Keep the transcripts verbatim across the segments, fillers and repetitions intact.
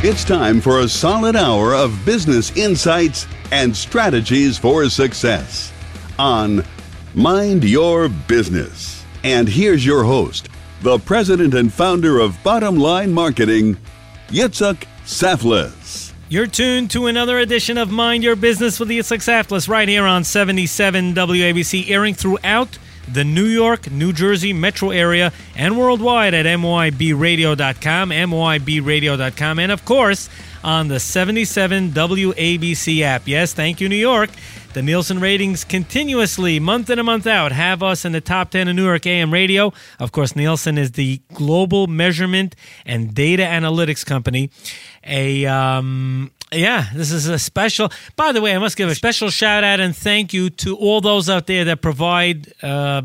It's time for a solid hour of business insights and strategies for success on Mind Your Business. And here's your host, the president and founder of Bottom Line Marketing, Yitzhak Saflis. You're tuned to another edition of Mind Your Business with Yitzhak Saflis right here on seventy-seven W A B C, airing throughout the New York, New Jersey metro area and worldwide at M Y B radio dot com, M Y B radio dot com, and of course on the seventy-seven W A B C app. Yes, thank you, New York. The Nielsen ratings continuously, month in and month out, have us in the top ten of New York A M radio. Of course, Nielsen is the global measurement and data analytics company. A um, yeah, this is a special. By the way, I must give a special shout out and thank you to all those out there that provide uh,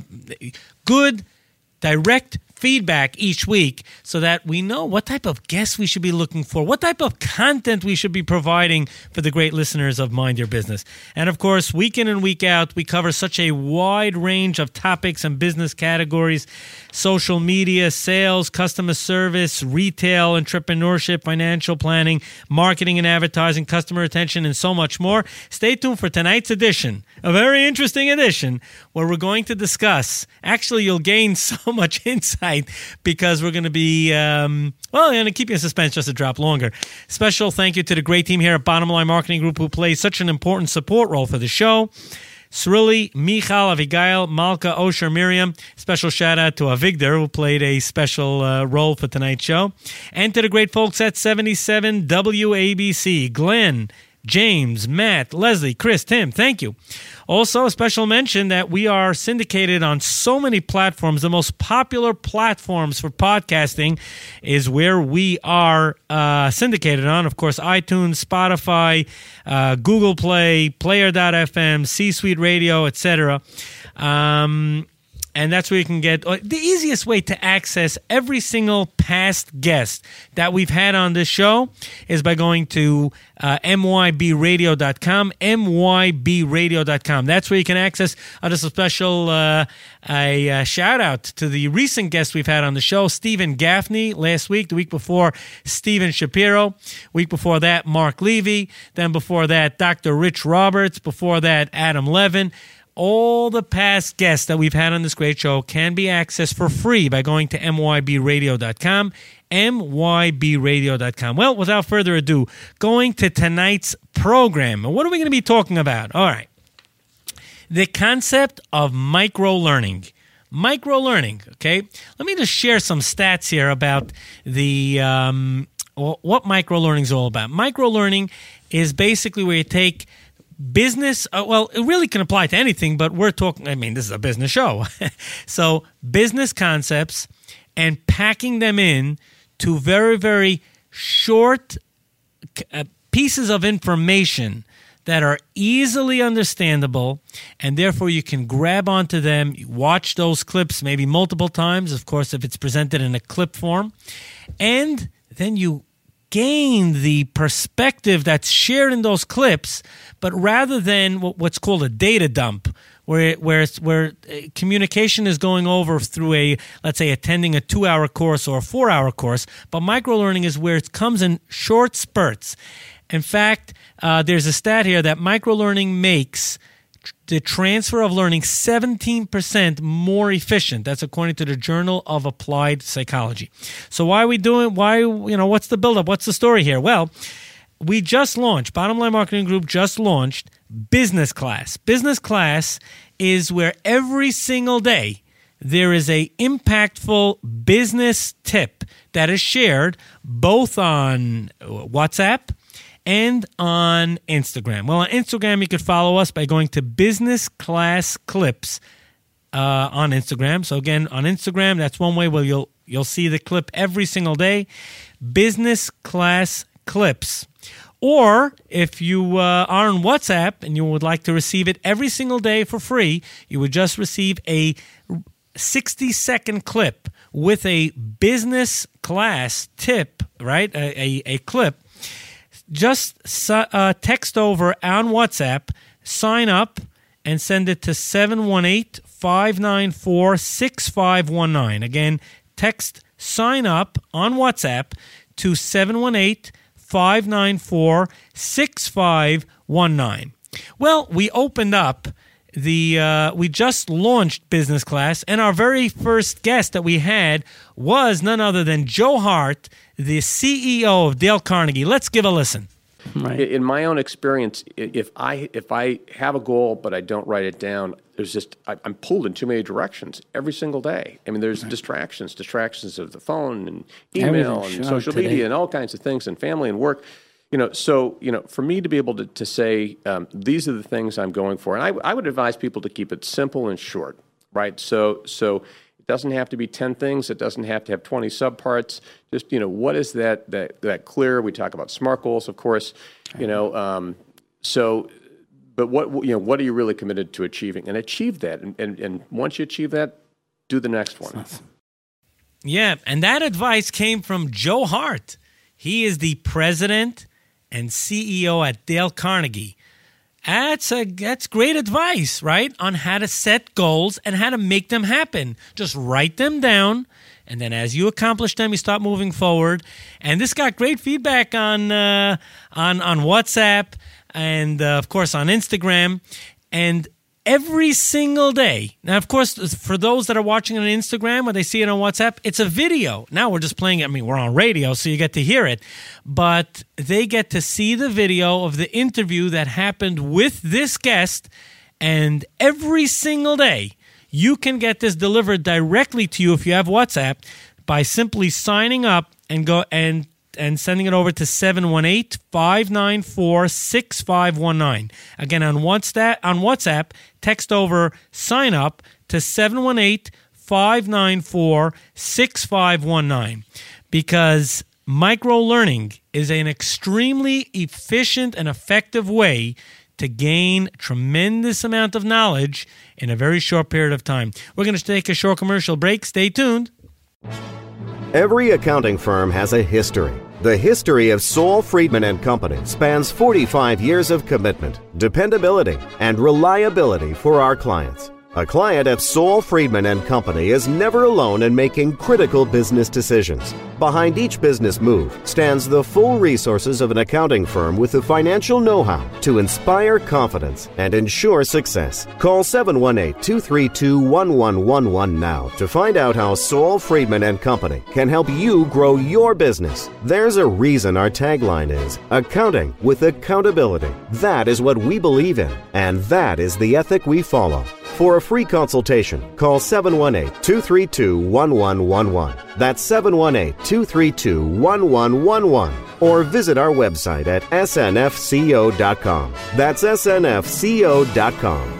good, direct feedback each week so that we know what type of guests we should be looking for, what type of content we should be providing for the great listeners of Mind Your Business. And of course, week in and week out, we cover such a wide range of topics and business categories: social media, sales, customer service, retail, entrepreneurship, financial planning, marketing and advertising, customer retention, and so much more. Stay tuned for tonight's edition, a very interesting edition, where we're going to discuss, actually you'll gain so much insight because we're going to be, um, well, I'm going to keep you in suspense just a drop longer. Special thank you to the great team here at Bottom Line Marketing Group who plays such an important support role for the show. Srili, Michal, Avigail, Malka, Osher, Miriam. Special shout out to Avigdor, who played a special uh, role for tonight's show. And to the great folks at seventy-seven W A B C, Glenn, James, Matt, Leslie, Chris, Tim, thank you. Also, a special mention that we are syndicated on so many platforms. The most popular platforms for podcasting is where we are uh, syndicated on. Of course, iTunes, Spotify, uh, Google Play, Player dot f m, C-Suite Radio, et cetera. Um, and that's where you can get the easiest way to access every single past guest that we've had on this show is by going to uh, M Y B radio dot com, M Y B radio dot com. That's where you can access uh, just a special uh, a, uh, shout out to the recent guests we've had on the show: Stephen Gaffney last week, the week before Stephen Shapiro, week before that Mark Levy, then before that Doctor Rich Roberts, before that Adam Levin. All the past guests that we've had on this great show can be accessed for free by going to M Y B radio dot com, M Y B radio dot com. Well, without further adu, going to tonight's program. What are we going to be talking about? All right. The concept of micro-learning. Micro-learning, okay? Let me just share some stats here about the um, what micro-learning is all about. Micro-learning is basically where you take business, uh, well, it really can apply to anything, but we're talking, I mean, this is a business show. So business concepts and packing them in to very, very short uh, pieces of information that are easily understandable, and therefore you can grab onto them, watch those clips maybe multiple times, of course, if it's presented in a clip form, and then you gain the perspective that's shared in those clips, but rather than what's called a data dump, where where where communication is going over through a, let's say, attending a two-hour course or a four-hour course, but microlearning is where it comes in short spurts. In fact, uh, there's a stat here that microlearning makes the transfer of learning seventeen percent more efficient. That's according to the Journal of Applied Psychology. So why are we doing, why, you know, what's the buildup? What's the story here? Well, we just launched, Bottom Line Marketing Group just launched Business Class. Business Class is where every single day there is a impactful business tip that is shared both on WhatsApp and on Instagram. Well, on Instagram, you could follow us by going to Business Class Clips uh, on Instagram. So again, on Instagram, that's one way where you'll you'll see the clip every single day. Business Class Clips. Or if you uh, are on WhatsApp and you would like to receive it every single day for free, you would just receive a sixty-second clip with a business class tip, right? A, a, a clip. Just uh, text over on WhatsApp, sign up, and send it to seven one eight, five nine four, six five one nine. Again, text sign up on WhatsApp to seven one eight, five nine four, six five one nine. Well, we opened up the, uh, we just launched Business Class, and our very first guest that we had was none other than Joe Hart, the C E O of Dale Carnegie. Let's give a listen. Right. In my own experience, if I if I have a goal but I don't write it down, there's just I, I'm pulled in too many directions every single day. I mean, there's right. distractions, distractions of the phone and email Everything and social today. media and all kinds of things, and family and work. You know, so you know, for me to be able to to say um, these are the things I'm going for, and I I would advise people to keep it simple and short, right? So so. It doesn't have to be ten things. It doesn't have to have twenty subparts. Just, you know, what is that that that clear? We talk about SMART goals, of course. You know, um, so, but what you know, what are you really committed to achieving? And achieve that. And, and and once you achieve that, do the next one. Yeah, and that advice came from Joe Hart. He is the president and C E O at Dale Carnegie. That's a that's great advice, right? On how to set goals and how to make them happen. Just write them down, and then as you accomplish them, you start moving forward. And this got great feedback on uh, on on WhatsApp and uh, of course on Instagram. And every single day. Now, of course, for those that are watching on Instagram or they see it on WhatsApp, it's a video. Now we're just playing it. I mean, we're on radio, so you get to hear it. But they get to see the video of the interview that happened with this guest. And every single day, you can get this delivered directly to you if you have WhatsApp by simply signing up and go and and sending it over to seven one eight, five nine four, six five one nine. Again, on WhatsApp, on WhatsApp, text over sign up to seven one eight, five nine four, six five one nine, because micro-learning is an extremely efficient and effective way to gain tremendous amount of knowledge in a very short period of time. We're going to take a short commercial break. Stay tuned. Every accounting firm has a history. The history of Saul Friedman and Company spans forty-five years of commitment, dependability, and reliability for our clients. A client at Saul Friedman and Company is never alone in making critical business decisions. Behind each business move stands the full resources of an accounting firm with the financial know-how to inspire confidence and ensure success. Call seven one eight, two three two, one one one one now to find out how Saul Friedman and Company can help you grow your business. There's a reason our tagline is accounting with accountability. That is what we believe in, and that is the ethic we follow. For a free consultation, call seven one eight, two three two, one one one one. That's seven one eight, two three two, one one one one. Or visit our website at S N F C O dot com. That's S N F C O dot com.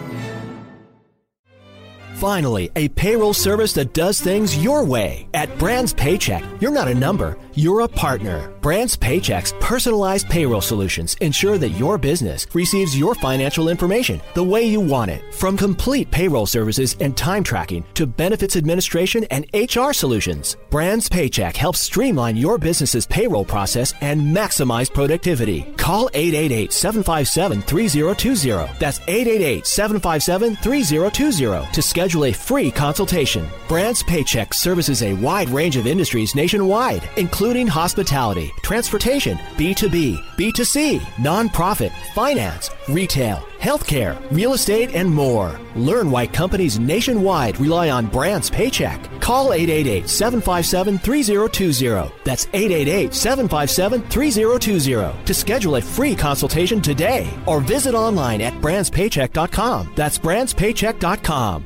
Finally, a payroll service that does things your way. At Brands Paycheck, you're not a number, you're a partner. Brands Paycheck's personalized payroll solutions ensure that your business receives your financial information the way you want it. From complete payroll services and time tracking to benefits administration and H R solutions, Brands Paycheck helps streamline your business's payroll process and maximize productivity. Call eight eight eight, seven five seven, three zero two zero. That's eight eight eight, seven five seven, three zero two zero to schedule a free consultation. Brands Paycheck services a wide range of industries nationwide, including hospitality, transportation, B two B, B two C, nonprofit, finance, retail, healthcare, real estate, and more. Learn why companies nationwide rely on Brands Paycheck. Call eight eight eight, seven five seven, three zero two zero. That's eight eight eight, seven five seven, three zero two zero to schedule a free consultation today, or visit online at brands paycheck dot com. That's brands paycheck dot com.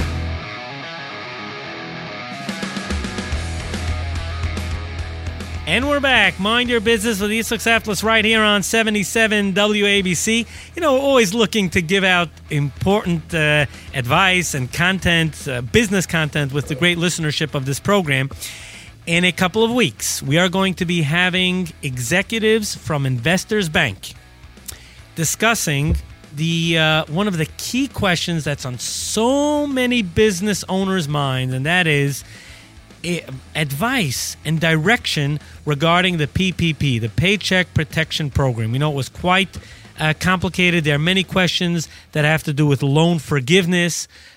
And we're back. Mind Your Business with Yitzhak Saftlis right here on seventy-seven W A B C. You know, always looking to give out important uh, advice and content, uh, business content with the great listenership of this program. In a couple of weeks, we are going to be having executives from Investors Bank discussing the uh, one of the key questions that's on so many business owners' minds, and that is advice and direction regarding the P P P, the Paycheck Protection Program. You know, it was quite uh, complicated. There are many questions that have to do with loan forgiveness,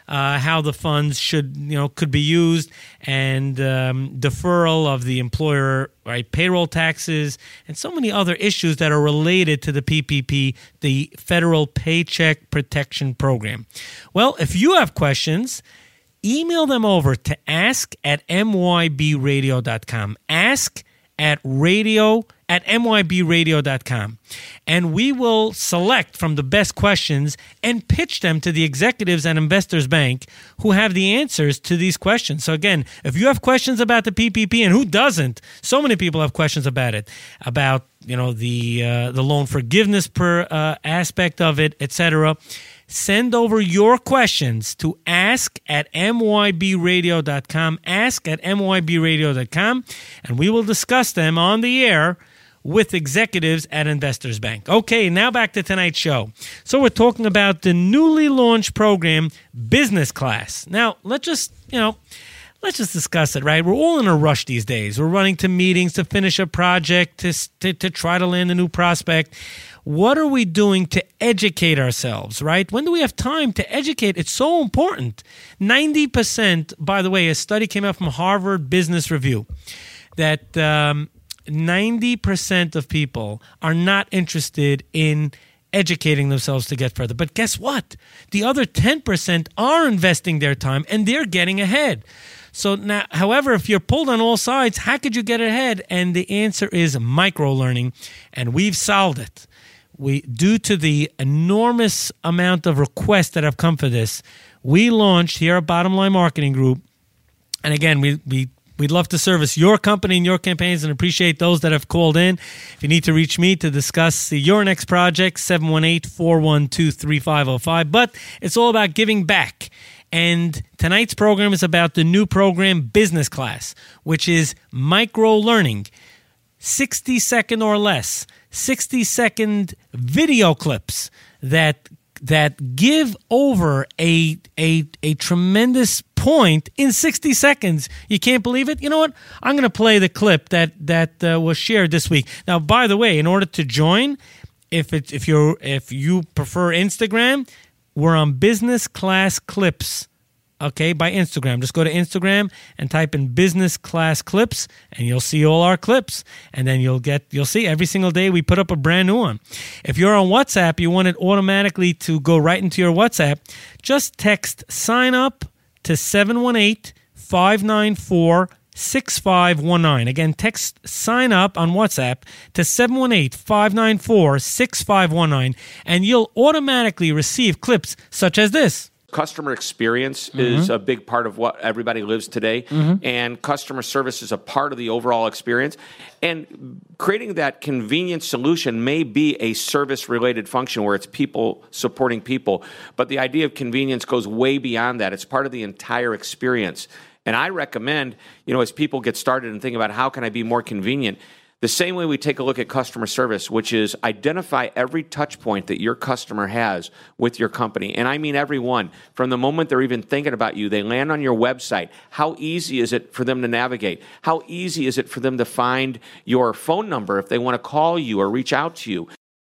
uh, how the funds should, you know, could be used, and um, deferral of the employer, right, payroll taxes, and so many other issues that are related to the P P P, the Federal Paycheck Protection Program. Well, if you have questions, email them over to ask at m y b radio dot com. Ask at radio at m y b radio dot com. And we will select from the best questions and pitch them to the executives at Investors Bank who have the answers to these questions. So again, if you have questions about the P P P, and who doesn't? So many people have questions about it, about, you know, the uh, the loan forgiveness per uh, aspect of it, et cetera. Send over your questions to ask at m y b radio dot com, ask at m y b radio dot com, and we will discuss them on the air with executives at Investors Bank. Okay, now back to tonight's show. So we're talking about the newly launched program, Business Class. Now, let's just, you know, let's just discuss it, right? We're all in a rush these days. We're running to meetings to finish a project, to, to, to try to land a new prospect. What are we doing to educate ourselves, right? When do we have time to educate? It's so important. ninety percent, by the way, a study came out from Harvard Business Review that um, ninety percent of people are not interested in educating themselves to get further. But guess what? The other ten percent are investing their time, and they're getting ahead. So now, however, if you're pulled on all sides, how could you get ahead? And the answer is micro-learning, and we've solved it. We, due to the enormous amount of requests that have come for this, we launched here at Bottom Line Marketing Group. And again, we, we, we'd love to service your company and your campaigns and appreciate those that have called in. If you need to reach me to discuss your next project, seven one eight, four one two, three five zero five. But it's all about giving back. And tonight's program is about the new program, Business Class, which is micro-learning, sixty second or less, sixty second video clips that that give over a a a tremendous point in sixty seconds. You can't believe it? You know what? I'm going to play the clip that that uh, was shared this week. Now, by the way, in order to join, if it's if you're if you prefer Instagram, we're on Business Class Clips. Okay, by Instagram. Just go to Instagram and type in Business Class Clips, and you'll see all our clips. And then you'll get, you'll see every single day we put up a brand new one. If you're on WhatsApp, you want it automatically to go right into your WhatsApp, just text sign up to seven one eight, five nine four, six five one nine. Again, text sign up on WhatsApp to seven one eight, five nine four, six five one nine, and you'll automatically receive clips such as this. Customer experience mm-hmm. is a big part of what everybody lives today, mm-hmm. and customer service is a part of the overall experience. And creating that convenient solution may be a service-related function where it's people supporting people, but the idea of convenience goes way beyond that. It's part of the entire experience. And I recommend, you know, as people get started and think about how can I be more convenient, the same way we take a look at customer service, which is identify every touch point that your customer has with your company. And I mean every one. From the moment they're even thinking about you, they land on your website. How easy is it for them to navigate? How easy is it for them to find your phone number if they want to call you or reach out to you?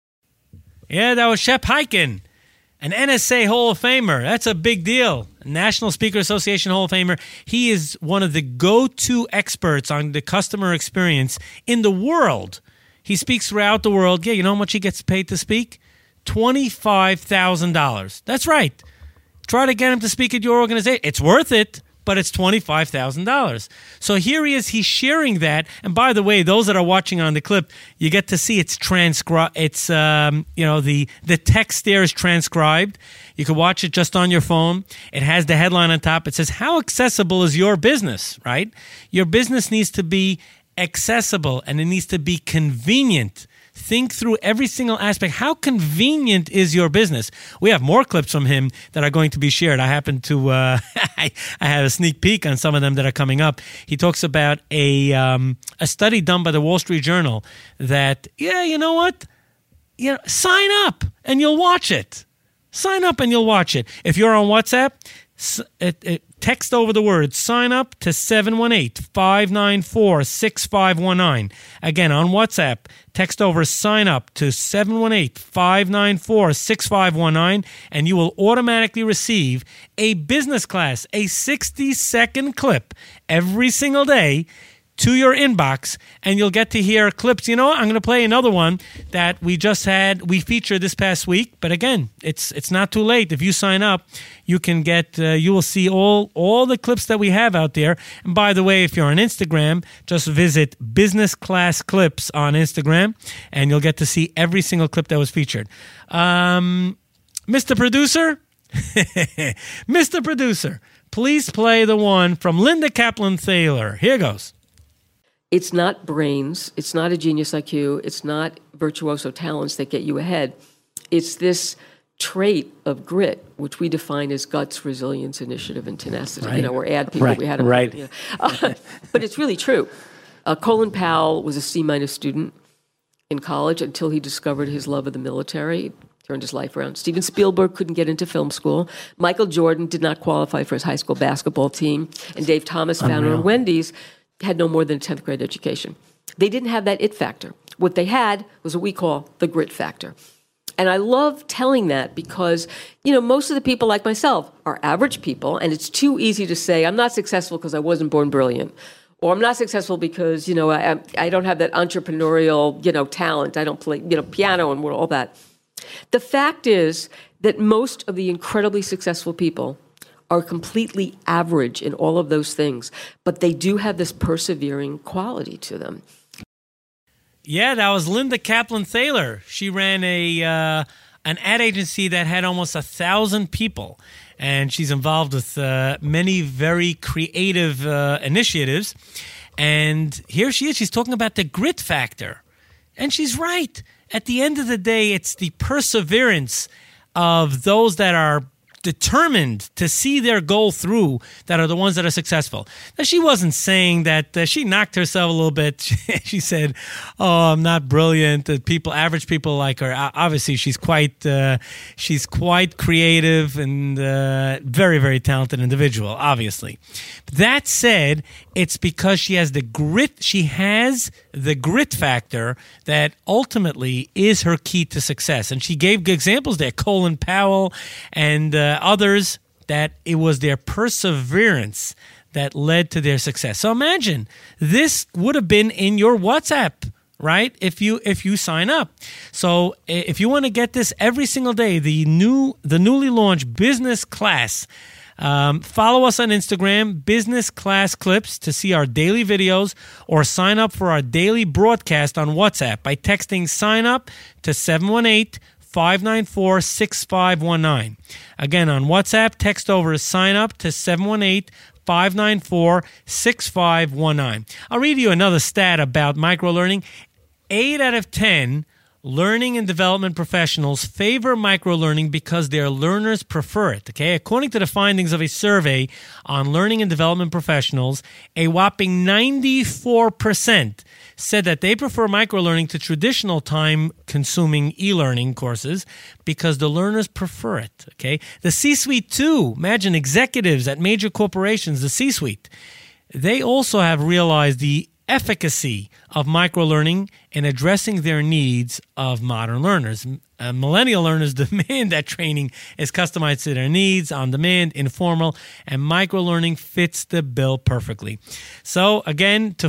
Yeah, that was Shep Hyken, an N S A Hall of Famer. That's a big deal. National Speaker Association Hall of Famer. He is one of the go-to experts on the customer experience in the world. He speaks throughout the world. Yeah, you know how much he gets paid to speak? twenty-five thousand dollars. That's right. Try to get him to speak at your organization. It's worth it, but it's twenty-five thousand dollars. So here he is. He's sharing that. And by the way, those that are watching on the clip, you get to see it's transcribed. It's, um, you know, the, the text there is transcribed. You can watch it just on your phone. It has the headline on top. It says, how accessible is your business, right? Your business needs to be accessible, and it needs to be convenient. Think through every single aspect. How convenient is your business? We have more clips from him that are going to be shared. I happen to, uh, I, I have a sneak peek on some of them that are coming up. He talks about a um, a study done by the Wall Street Journal that, yeah, you know what? You know, sign up and you'll watch it. Sign up and you'll watch it. If you're on WhatsApp, it, it, text over the word sign up to seven one eight, five nine four, six five one nine. Again, on WhatsApp, text over sign up to seven one eight, five nine four, six five one nine, and you will automatically receive a business class, a sixty second clip every single day to your inbox, and you'll get to hear clips. You know what? I'm going to play another one that we just had, we featured this past week. But again, it's it's not too late. If you sign up, you can get, uh, you will see all, all the clips that we have out there. And by the way, if you're on Instagram, just visit Business Class Clips on Instagram, and you'll get to see every single clip that was featured. Um, Mister Producer, Mister Producer, please play the one from Linda Kaplan-Thaler. Here goes. It's not brains, it's not a genius I Q, it's not virtuoso talents that get you ahead. It's this trait of grit, which we define as guts, resilience, initiative, and tenacity. Right. You know, we're ad people. Right. We had a, right. You know. uh, but it's really true. Uh, Colin Powell was a C-minus student in college until he discovered his love of the military. Turned his life around. Steven Spielberg couldn't get into film school. Michael Jordan did not qualify for his high school basketball team. And Dave Thomas, founder of Wendy's, had no more than a tenth grade education. They didn't have that it factor. What they had was what we call the grit factor. And I love telling that because, you know, most of the people like myself are average people, and it's too easy to say, I'm not successful because I wasn't born brilliant. Or I'm not successful because, you know, I, I don't have that entrepreneurial, you know, talent. I don't play, you know, piano and all that. The fact is that most of the incredibly successful people are completely average in all of those things, but they do have this persevering quality to them. Yeah, that was Linda Kaplan-Thaler. She ran a uh, an ad agency that had almost a thousand people, and she's involved with uh, many very creative uh, initiatives. And here she is. She's talking about the grit factor, and she's right. At the end of the day, it's the perseverance of those that are determined to see their goal through that are the ones that are successful. Now, she wasn't saying that uh, she knocked herself a little bit. She said, oh, I'm not brilliant. That people, average people like her. Obviously, she's quite uh, she's quite creative and uh, very, very talented individual, obviously. That said, it's because she has the grit. She has the grit factor that ultimately is her key to success. And she gave good examples there, Colin Powell and uh, others, that it was their perseverance that led to their success. So imagine this would have been in your WhatsApp, right? If you if you sign up. So if you want to get this every single day, the new the newly launched business class. Um, follow us on Instagram, Business Class Clips, to see our daily videos, or sign up for our daily broadcast on WhatsApp by texting sign up to seven one eight, five nine four, six five one nine. Again, on WhatsApp, text over sign up to seven one eight, five nine four, six five one nine. I'll read you another stat about microlearning. Eight out of ten learning and development professionals favor microlearning because their learners prefer it. Okay, according to the findings of a survey on learning and development professionals, a whopping ninety-four percent said that they prefer microlearning to traditional time-consuming e-learning courses because the learners prefer it. Okay, the C-suite too. Imagine executives at major corporations, the C-suite. They also have realized the efficacy of microlearning in addressing their needs of modern learners. Uh, millennial learners demand that training is customized to their needs, on demand, informal, and microlearning fits the bill perfectly. So again, to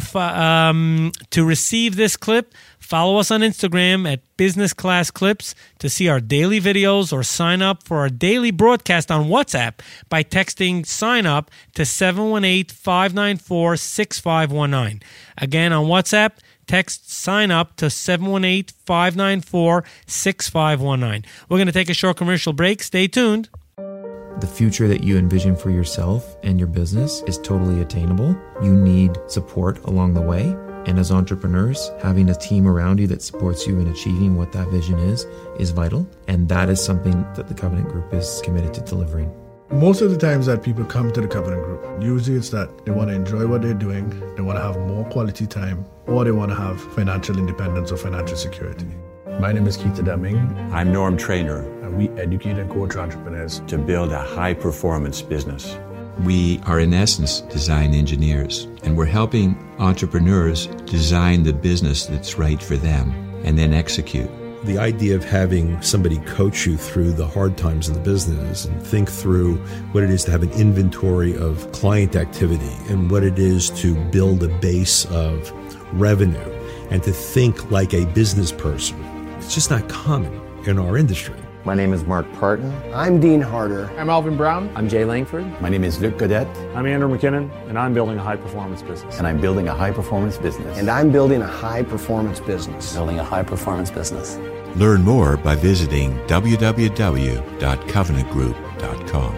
um, to receive this clip, follow us on Instagram at Business Class Clips to see our daily videos, or sign up for our daily broadcast on WhatsApp by texting sign up to seven one eight, five nine four, six five one nine. Again, on WhatsApp, text sign up to seven one eight, five nine four, six five one nine. We're going to take a short commercial break. Stay tuned. The future that you envision for yourself and your business is totally attainable. You need support along the way. And as entrepreneurs, having a team around you that supports you in achieving what that vision is, is vital. And that is something that the Covenant Group is committed to delivering. Most of the times that people come to the Covenant Group, usually it's that they want to enjoy what they're doing, they want to have more quality time, or they want to have financial independence or financial security. My name is Keith Deming. I'm Norm Trainer. And we educate and coach entrepreneurs to build a high-performance business. We are, in essence, design engineers, and we're helping entrepreneurs design the business that's right for them and then execute. The idea of having somebody coach you through the hard times of the business and think through what it is to have an inventory of client activity and what it is to build a base of revenue and to think like a business person, it's just not common in our industry. My name is Mark Parton. I'm Dean Harder. I'm Alvin Brown. I'm Jay Langford. My name is Luc Godette. I'm Andrew McKinnon, and I'm building a high-performance business. And I'm building a high-performance business. And I'm building a high-performance business. Building a high-performance business. Learn more by visiting w w w dot covenant group dot com.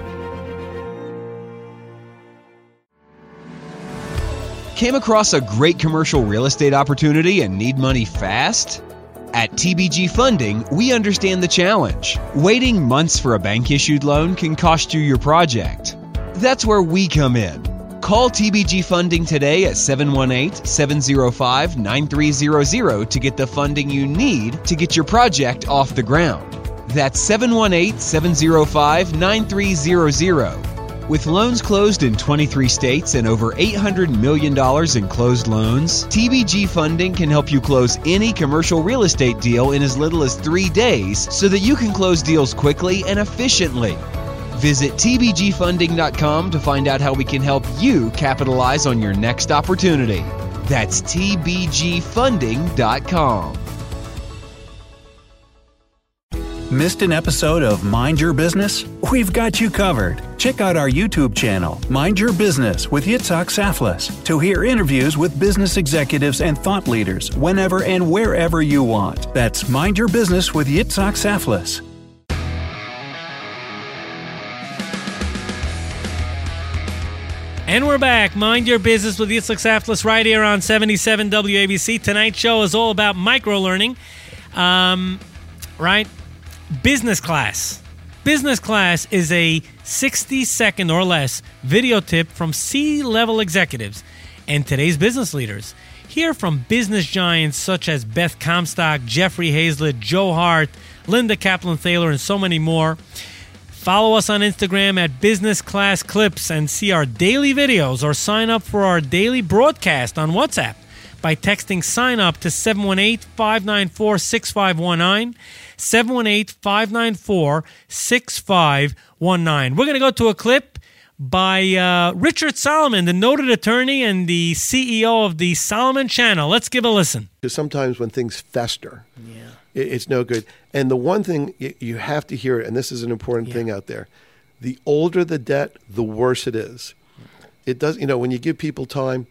Came across a great commercial real estate opportunity and need money fast? At T B G Funding, we understand the challenge. Waiting months for a bank-issued loan can cost you your project. That's where we come in. Call T B G Funding today at seven one eight, seven zero five, nine three zero zero to get the funding you need to get your project off the ground. That's seven one eight, seven zero five, nine three zero zero. With loans closed in twenty-three states and over eight hundred million dollars in closed loans, T B G Funding can help you close any commercial real estate deal in as little as three days so that you can close deals quickly and efficiently. Visit T B G funding dot com to find out how we can help you capitalize on your next opportunity. That's T B G funding dot com. Missed an episode of Mind Your Business? We've got you covered. Check out our YouTube channel, Mind Your Business with Yitzhak Saflis, to hear interviews with business executives and thought leaders whenever and wherever you want. That's Mind Your Business with Yitzhak Saflis. And we're back. Mind Your Business with Yitzhak Saflis right here on seventy-seven W A B C. Tonight's show is all about micro-learning, um, right? Business class. Business class is a sixty-second or less video tip from C-level executives and today's business leaders. Hear from business giants such as Beth Comstock, Jeffrey Hazlett, Joe Hart, Linda Kaplan-Thaler, and so many more. Follow us on Instagram at Business Class Clips and see our daily videos, or sign up for our daily broadcast on WhatsApp by texting sign up to seven one eight, five nine four, six five one nine, seven one eight, five nine four, six five one nine. We're going to go to a clip by uh, Richard Solomon, the noted attorney and the C E O of the Solomon Channel. Let's give a listen. Because sometimes when things fester, yeah. it, it's no good. And the one thing you, you have to hear, and this is an important yeah. thing out there, the older the debt, the worse it is. It does, you know, when you give people time,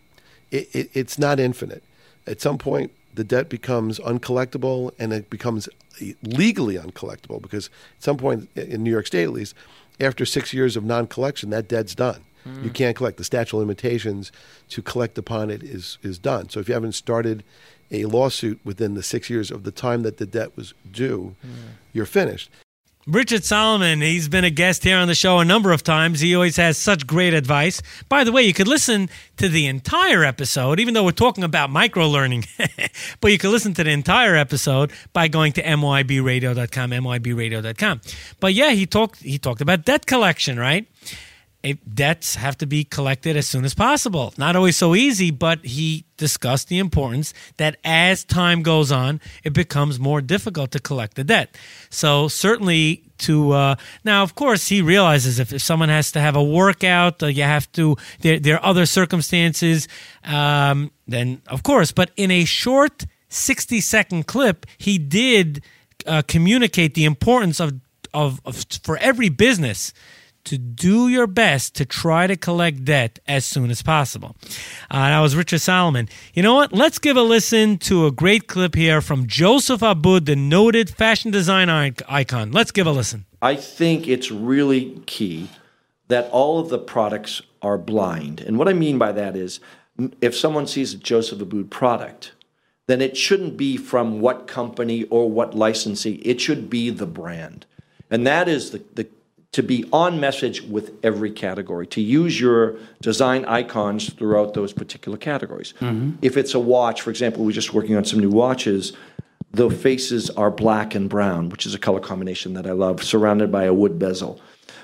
It, it, it's not infinite. At some point, the debt becomes uncollectible, and it becomes legally uncollectible, because at some point, in New York State at least, after six years of non-collection, that debt's done. Mm. You can't collect. The statute of limitations to collect upon it is, is done. So if you haven't started a lawsuit within the six years of the time that the debt was due, mm. you're finished. Richard Solomon, he's been a guest here on the show a number of times. He always has such great advice. By the way, you could listen to the entire episode, even though we're talking about micro-learning, but you can listen to the entire episode by going to M Y B radio dot com, M Y B radio dot com. But yeah, he talked he talked about debt collection, right? It, debts have to be collected as soon as possible. Not always so easy, but he discussed the importance that as time goes on, it becomes more difficult to collect the debt. So certainly to, uh, now of course he realizes if, if someone has to have a workout, uh, you have to, there, there are other circumstances, um, then of course, but in a short sixty second clip, he did uh, communicate the importance of, of, of, for every business to do your best to try to collect debt as soon as possible. Uh, that was Richard Solomon. You know what? Let's give a listen to a great clip here from Joseph Abboud, the noted fashion design icon. Let's give a listen. I think it's really key that all of the products are blind. And what I mean by that is, if someone sees a Joseph Abboud product, then it shouldn't be from what company or what licensee. It should be the brand. And that is the, the to be on message with every category, to use your design icons throughout those particular categories. Mm-hmm. If it's a watch, for example, we're just working on some new watches, the faces are black and brown, which is a color combination that I love, surrounded by a wood bezel.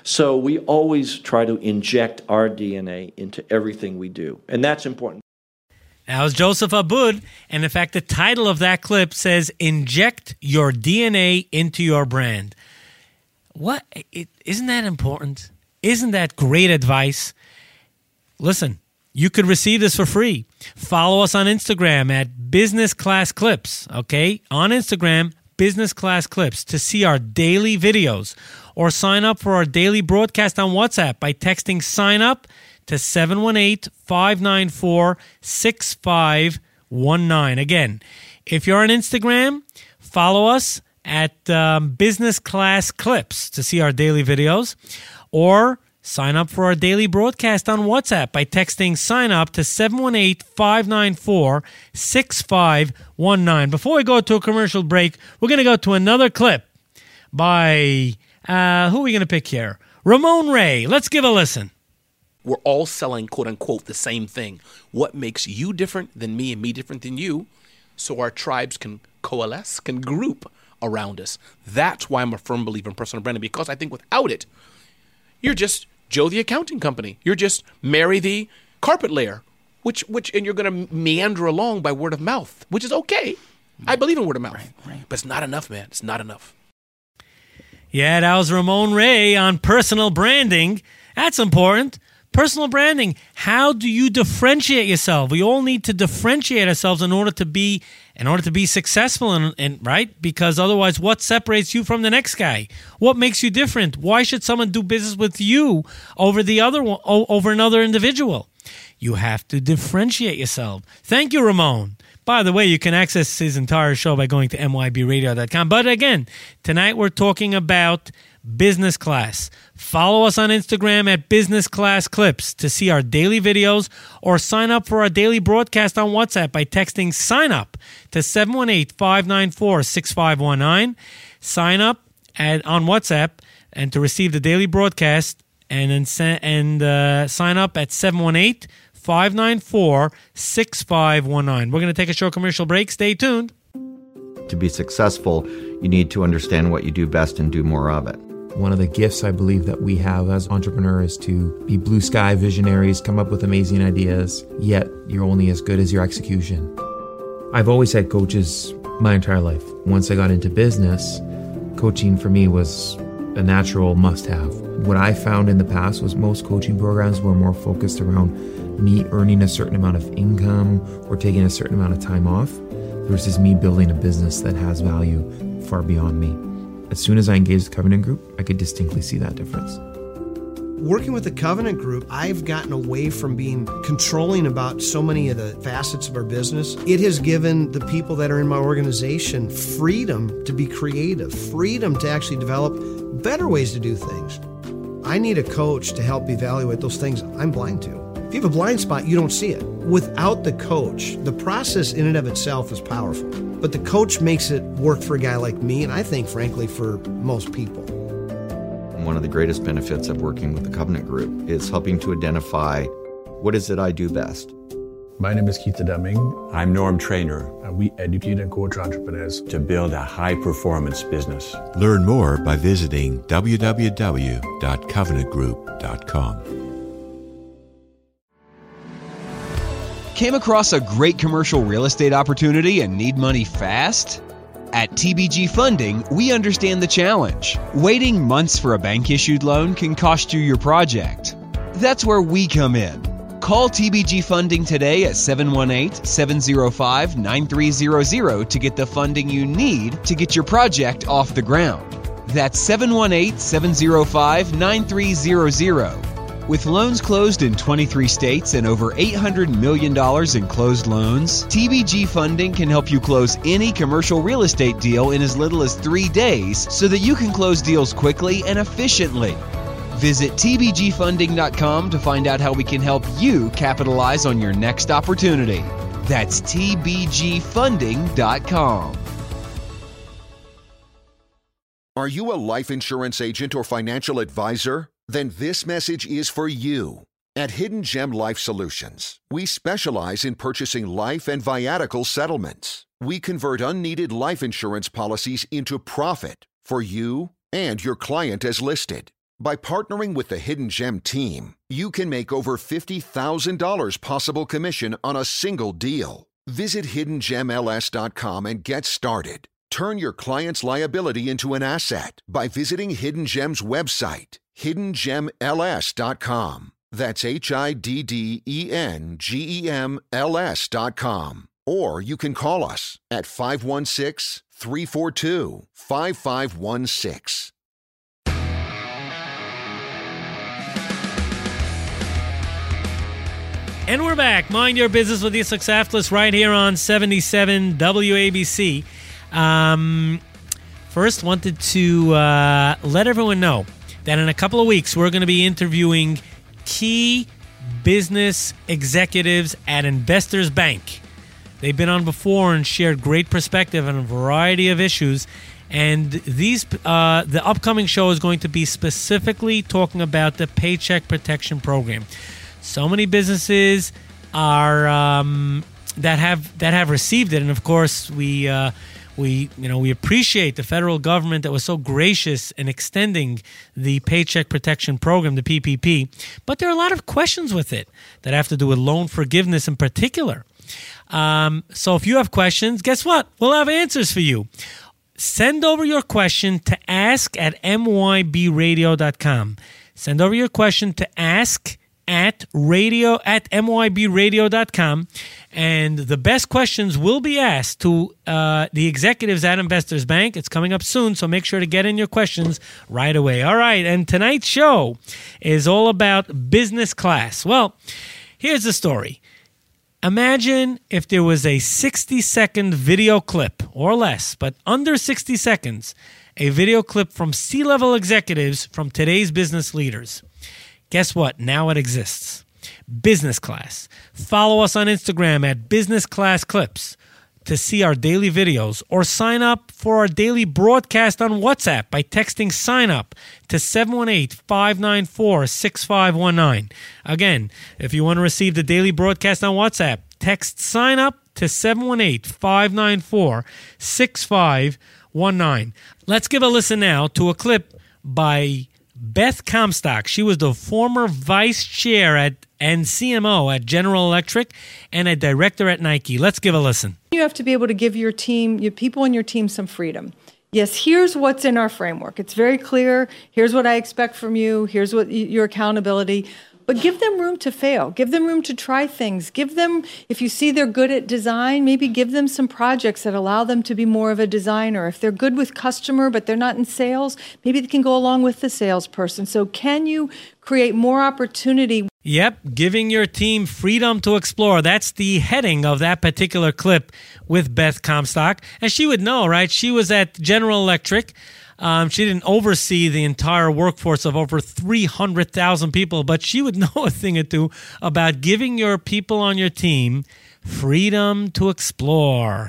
So we always try to inject our D N A into everything we do, and that's important. That was Joseph Abboud, and in fact, the title of that clip says, "Inject your D N A into your brand." What? It, isn't that important? Isn't that great advice? Listen, you could receive this for free. Follow us on Instagram at Business Class Clips, okay? On Instagram, Business Class Clips, to see our daily videos, or sign up for our daily broadcast on WhatsApp by texting sign up to seven one eight, five nine four, six five one nine. Again, if you're on Instagram, follow us at um, Business Class Clips to see our daily videos, or sign up for our daily broadcast on WhatsApp by texting sign up to seven one eight, five nine four, six five one nine. Before we go to a commercial break, we're going to go to another clip by, uh, who are we going to pick here? Ramon Ray. Let's give a listen. We're all selling, quote unquote, the same thing. What makes you different than me and me different than you, so our tribes can coalesce, can group around us. That's why I'm a firm believer in personal branding, because I think without it, you're just Joe the accounting company. You're just Mary the carpet layer, which which and you're going to meander along by word of mouth, which is okay. I believe in word of mouth, right, right. But it's not enough, man. It's not enough. Yeah, that was Ramon Ray on personal branding. That's important. Personal branding. How do you differentiate yourself? We all need to differentiate ourselves in order to be in order to be successful, and, and right? Because otherwise, what separates you from the next guy? What makes you different? Why should someone do business with you over the other one, over another individual? You have to differentiate yourself. Thank you, Ramon. By the way, you can access his entire show by going to m y b radio dot com. But again, tonight we're talking about Business Class. Follow us on Instagram at Business Class Clips to see our daily videos, or sign up for our daily broadcast on WhatsApp by texting sign up to seven one eight, five nine four, six five one nine. Sign up at, on WhatsApp and to receive the daily broadcast, and then sa- and uh, sign up at seven one eight, five nine four, six five one nine. We're going to take a short commercial break. Stay tuned. To be successful, you need to understand what you do best and do more of it. One of the gifts I believe that we have as entrepreneurs is to be blue sky visionaries, come up with amazing ideas, yet you're only as good as your execution. I've always had coaches my entire life. Once I got into business, coaching for me was a natural must-have. What I found in the past was most coaching programs were more focused around me earning a certain amount of income or taking a certain amount of time off versus me building a business that has value far beyond me. As soon as I engaged the Covenant Group, I could distinctly see that difference. Working with the Covenant Group, I've gotten away from being controlling about so many of the facets of our business. It has given the people that are in my organization freedom to be creative, freedom to actually develop better ways to do things. I need a coach to help evaluate those things I'm blind to. If you have a blind spot, you don't see it. Without the coach, the process in and of itself is powerful. But the coach makes it work for a guy like me, and I think, frankly, for most people. One of the greatest benefits of working with the Covenant Group is helping to identify what is it I do best. My name is Keith Deming. I'm Norm Trainer. And we educate and coach entrepreneurs to build a high-performance business. Learn more by visiting w w w dot covenant group dot com. Came across a great commercial real estate opportunity and need money fast? At T B G Funding, we understand the challenge. Waiting months for a bank-issued loan can cost you your project. That's where we come in. Call T B G Funding today at seven one eight, seven zero five, nine three zero zero to get the funding you need to get your project off the ground. That's seven one eight, seven zero five, nine three zero zero. With loans closed in twenty-three states and over eight hundred million dollars in closed loans, T B G Funding can help you close any commercial real estate deal in as little as three days so that you can close deals quickly and efficiently. Visit T B G funding dot com to find out how we can help you capitalize on your next opportunity. That's T B G funding dot com. Are you a life insurance agent or financial advisor? Then this message is for you. At Hidden Gem Life Solutions, we specialize in purchasing life and viatical settlements. We convert unneeded life insurance policies into profit for you and your client as listed. By partnering with the Hidden Gem team, you can make over fifty thousand dollars possible commission on a single deal. Visit hidden gem L S dot com and get started. Turn your client's liability into an asset by visiting Hidden Gem's website, hidden gem L S dot com. That's H I D D E N G E M L S dot com. Or you can call us at five one six, three four two, five five one six. And we're back. Mind Your Business with Yitzhak Saftlis right here on seventy-seven W A B C. Um, first, wanted to uh, let everyone know that in a couple of weeks, we're going to be interviewing key business executives at Investors Bank. They've been on before and shared great perspective on a variety of issues. And these, uh, the upcoming show is going to be specifically talking about the Paycheck Protection Program. So many businesses are um, that have that have received it, and of course we uh, we you know we appreciate the federal government that was so gracious in extending the Paycheck Protection Program, the P P P. But there are a lot of questions with it that have to do with loan forgiveness in particular. Um, so if you have questions, guess what? We'll have answers for you. Send over your question to ask at m y b radio dot com. Send over your question to ask at radio at m y b radio dot com, and the best questions will be asked to uh, the executives at Investors Bank. It's coming up soon, so make sure to get in your questions right away. All right, and tonight's show is all about business class. Well, here's the story. Imagine if there was a sixty-second video clip, or less, but under sixty seconds, a video clip from C-level executives from today's business leaders. Guess what? Now it exists. Business Class. Follow us on Instagram at Business Class Clips to see our daily videos, or sign up for our daily broadcast on WhatsApp by texting sign up to seven one eight, five nine four, six five one nine. Again, if you want to receive the daily broadcast on WhatsApp, text sign up to seven one eight, five nine four, six five one nine. Let's give a listen now to a clip by Beth Comstock. She was the former vice chair at and C M O at General Electric and a director at Nike. Let's give a listen. You have to be able to give your team, your people in your team, some freedom. Yes, here's what's in our framework. It's very clear. Here's what I expect from you. Here's what your accountability. But give them room to fail. Give them room to try things. Give them, if you see they're good at design, maybe give them some projects that allow them to be more of a designer. If they're good with customer, but they're not in sales, maybe they can go along with the salesperson. So can you create more opportunity? Yep, giving your team freedom to explore. That's the heading of that particular clip with Beth Comstock. And she would know, right? She was at General Electric. Um, she didn't oversee the entire workforce of over three hundred thousand people, but she would know a thing or two about giving your people on your team freedom to explore.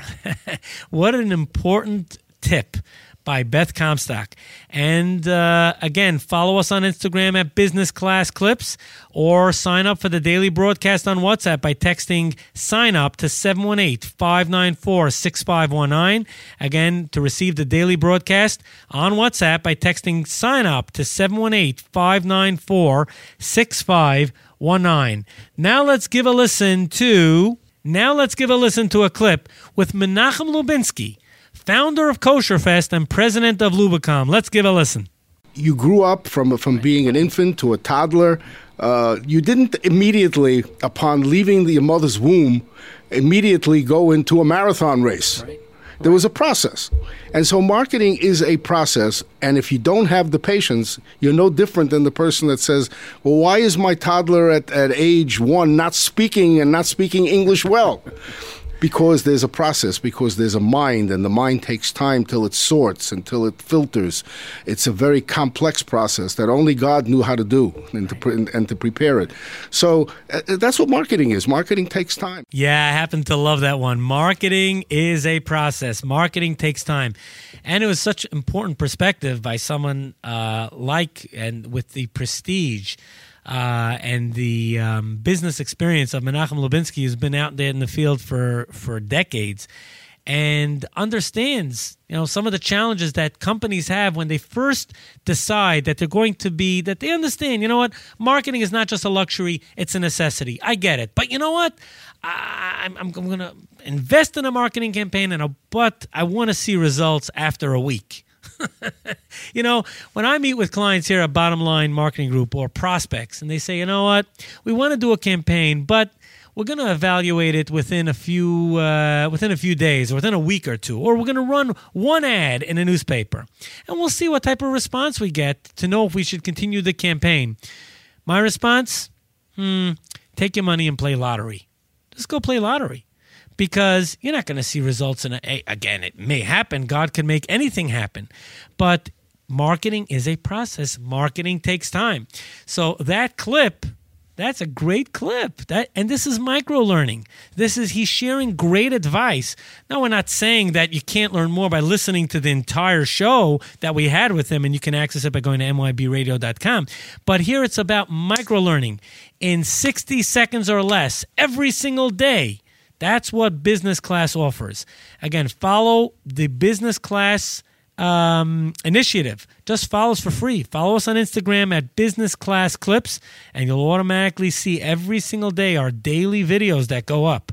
What an important tip by Beth Comstock. And uh, again, follow us on Instagram at Business Class Clips, or sign up for the daily broadcast on WhatsApp by texting sign up to seven one eight, five nine four, six five one nine. Again, to receive the daily broadcast on WhatsApp by texting sign up to seven one eight, five nine four, six five one nine. Now let's give a listen to now let's give a listen to a clip with Menachem Lubinsky, founder of Kosher Fest and president of Lubicom. Let's give a listen. You grew up from from being an infant to a toddler. Uh, you didn't immediately, upon leaving the, your mother's womb, immediately go into a marathon race. Right. There was a process. And so marketing is a process, and if you don't have the patience, you're no different than the person that says, well, why is my toddler at, at age one not speaking and not speaking English well? Because there's a process, because there's a mind, and the mind takes time till it sorts, until it filters. It's a very complex process that only God knew how to do and to, pre- and to prepare it. So uh, that's what marketing is. Marketing takes time. Yeah, I happen to love that one. Marketing is a process. Marketing takes time. And it was such important perspective by someone uh, like and with the prestige Uh, and the um, business experience of Menachem Lubinsky, who's been out there in the field for, for decades. and understands, you know, some of the challenges that companies have when they first decide that they're going to be, that they understand, you know what, marketing is not just a luxury, it's a necessity. I get it. But you know what? I, I'm, I'm going to invest in a marketing campaign, and a, but I want to see results after a week. You know, when I meet with clients here at Bottom Line Marketing Group or prospects, and they say, you know what, we want to do a campaign, but we're going to evaluate it within a few uh, within a few days or within a week or two, or we're going to run one ad in a newspaper, and we'll see what type of response we get to know if we should continue the campaign. My response, hmm, take your money and play lottery. Just go play lottery, because you're not going to see results in a, again, it may happen. God can make anything happen, but marketing is a process. Marketing takes time. So that clip, that's a great clip. That, and this is micro-learning. This is, he's sharing great advice. Now, we're not saying that you can't learn more by listening to the entire show that we had with him, and you can access it by going to M Y B radio dot com. But here it's about micro-learning in sixty seconds or less every single day. That's what Business Class offers. Again, follow the Business Class um, initiative. Just follow us for free. Follow us on Instagram at Business Class Clips, and you'll automatically see every single day our daily videos that go up.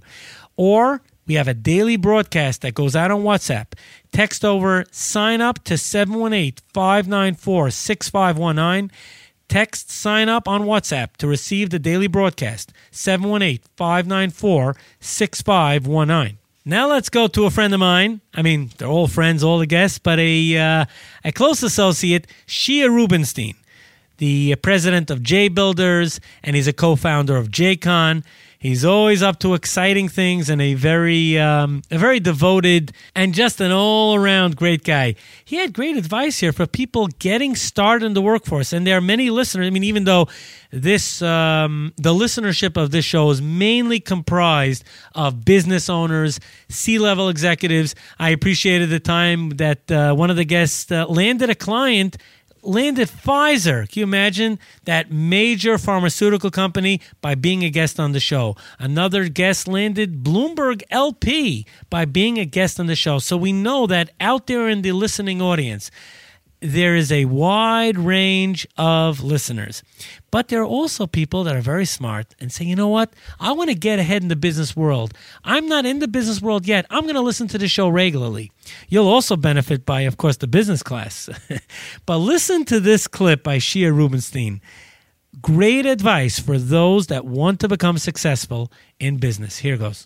Or we have a daily broadcast that goes out on WhatsApp. Text over sign up to seven one eight, five nine four, six five one nine. Text sign up on WhatsApp to receive the daily broadcast, seven one eight, five nine four, six five one nine. Now let's go to a friend of mine. I mean, they're all friends, all the guests, but a uh, a close associate, Shia Rubinstein, the president of J Builders, and he's a co-founder of J-Con. He's always up to exciting things and a very um, a very devoted and just an all-around great guy. He had great advice here for people getting started in the workforce. And there are many listeners. I mean, even though this um, the listenership of this show is mainly comprised of business owners, C-level executives, I appreciated the time that uh, one of the guests uh, landed a client landed Pfizer. Can you imagine that major pharmaceutical company by being a guest on the show? Another guest landed Bloomberg L P by being a guest on the show. So we know that out there in the listening audience, there is a wide range of listeners. But there are also people that are very smart and say, you know what? I want to get ahead in the business world. I'm not in the business world yet. I'm going to listen to the show regularly. You'll also benefit by, of course, the business class. But listen to this clip by Shia Rubinstein. Great advice for those that want to become successful in business. Here goes.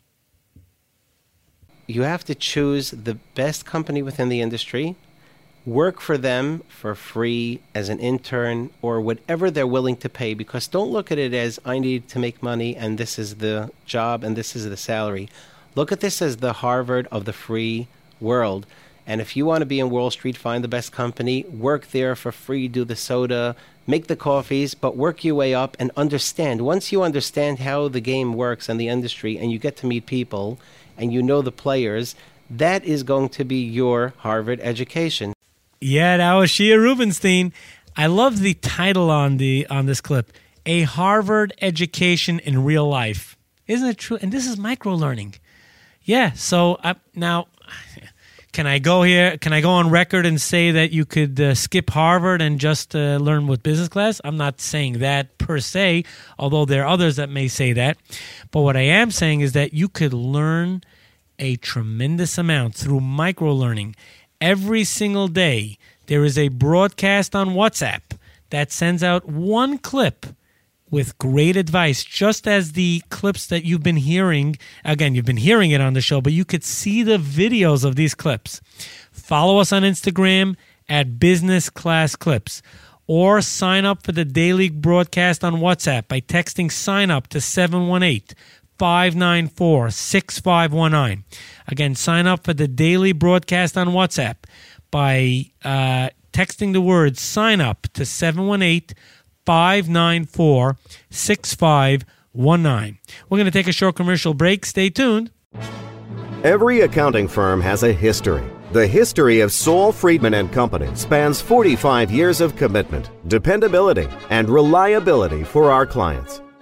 You have to choose the best company within the industry, work for them for free as an intern or whatever they're willing to pay, because don't look at it as I need to make money and this is the job and this is the salary. Look at this as the Harvard of the free world. And if you want to be in Wall Street, find the best company, work there for free, do the soda, make the coffees, but work your way up and understand. Once you understand how the game works and the industry and you get to meet people and you know the players, that is going to be your Harvard education. Yeah, that was Shia Rubinstein. I love the title on the on this clip. A Harvard Education in Real Life. Isn't it true? And this is micro-learning. Yeah, so uh, now, can I go here? Can I go on record and say that you could uh, skip Harvard and just uh, learn with business class? I'm not saying that per se, although there are others that may say that. But what I am saying is that you could learn a tremendous amount through micro-learning. Every single day, there is a broadcast on WhatsApp that sends out one clip with great advice, just as the clips that you've been hearing. Again, you've been hearing it on the show, but you could see the videos of these clips. Follow us on Instagram at Business Class Clips, or sign up for the daily broadcast on WhatsApp by texting sign up to seven one eight, five nine four, six five one nine. Again, sign up for the daily broadcast on WhatsApp by uh, texting the word sign up to seven one eight, five nine four, six five one nine. We're going to take a short commercial break. Stay tuned. Every accounting firm has a history. The history of Saul Friedman and Company spans forty-five years of commitment, dependability, and reliability for our clients.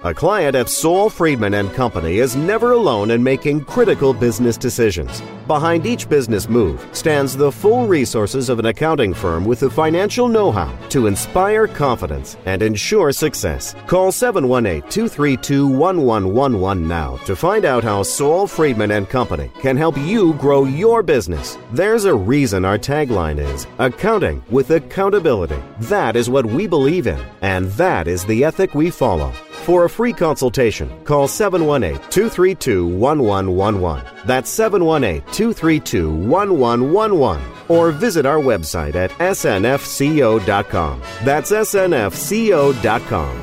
A client at Saul Friedman and Company is never alone in making critical business decisions. Behind each business move stands the full resources of an accounting firm with the financial know-how to inspire confidence and ensure success. Call seven one eight, two three two, one one one one now to find out how Saul Friedman and Company can help you grow your business. There's a reason our tagline is accounting with accountability. That is what we believe in, and that is the ethic we follow. For a free consultation, call seven one eight, two three two, one one one one. That's seven one eight, two three two, one one one one. Or visit our website at s n f c o dot com. That's s n f c o dot com.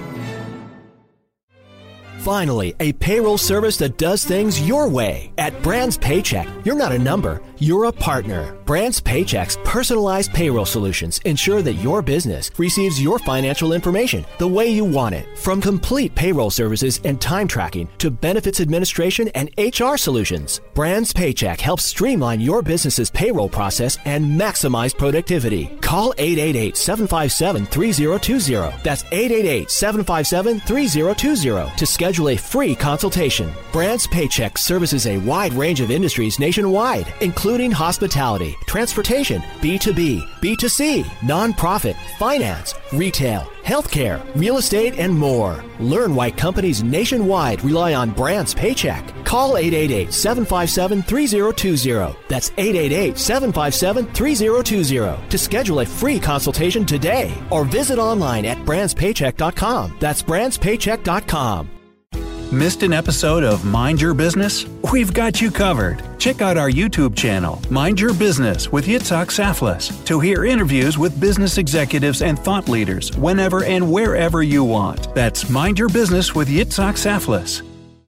Finally, a payroll service that does things your way. At Brands Paycheck, you're not a number, you're a partner. Brands Paycheck's personalized payroll solutions ensure that your business receives your financial information the way you want it. From complete payroll services and time tracking to benefits administration and H R solutions, Brands Paycheck helps streamline your business's payroll process and maximize productivity. Call eight eight eight, seven five seven, three zero two zero. That's eight eight eight, seven five seven, three zero two zero to schedule a free consultation. Brands Paycheck services a wide range of industries nationwide, including hospitality, transportation, B two B, B two C, nonprofit, finance, retail, healthcare, real estate, and more. Learn why companies nationwide rely on Brands Paycheck. Call eight eight eight, seven five seven, three zero two zero. That's eight eight eight, seven five seven, three zero two zero to schedule a free consultation today, or visit online at brands paycheck dot com. That's brands paycheck dot com. Missed an episode of Mind Your Business? We've got you covered. Check out our YouTube channel, Mind Your Business with Yitzhak Saflis, to hear interviews with business executives and thought leaders whenever and wherever you want. That's Mind Your Business with Yitzhak Saflis.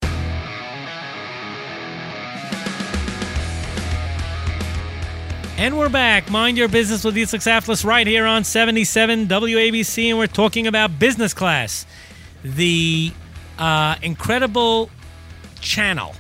And we're back. Mind Your Business with Yitzhak Saflis right here on seventy-seven W A B C, and we're talking about Business Class, the uh, incredible channel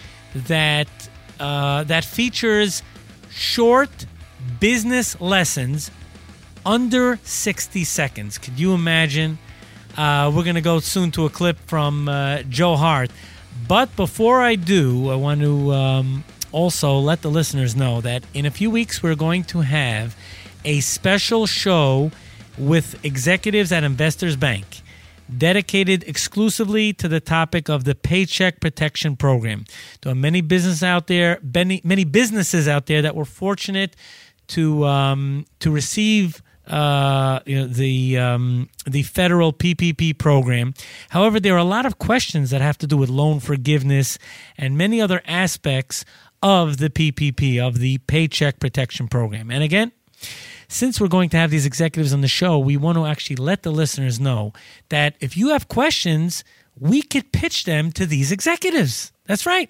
that uh, that features short business lessons under sixty seconds. Could you imagine? Uh, we're going to go soon to a clip from uh, Joe Hart. But before I do, I want to um, also let the listeners know that in a few weeks we're going to have a special show with executives at Investors Bank dedicated exclusively to the topic of the Paycheck Protection Program. There are many businesses out there, many, many businesses out there that were fortunate to um, to receive uh, you know, the um, the federal P P P program. However, there are a lot of questions that have to do with loan forgiveness and many other aspects of the P P P, of the Paycheck Protection Program. And again, since we're going to have these executives on the show, we want to actually let the listeners know that if you have questions, we could pitch them to these executives. That's right.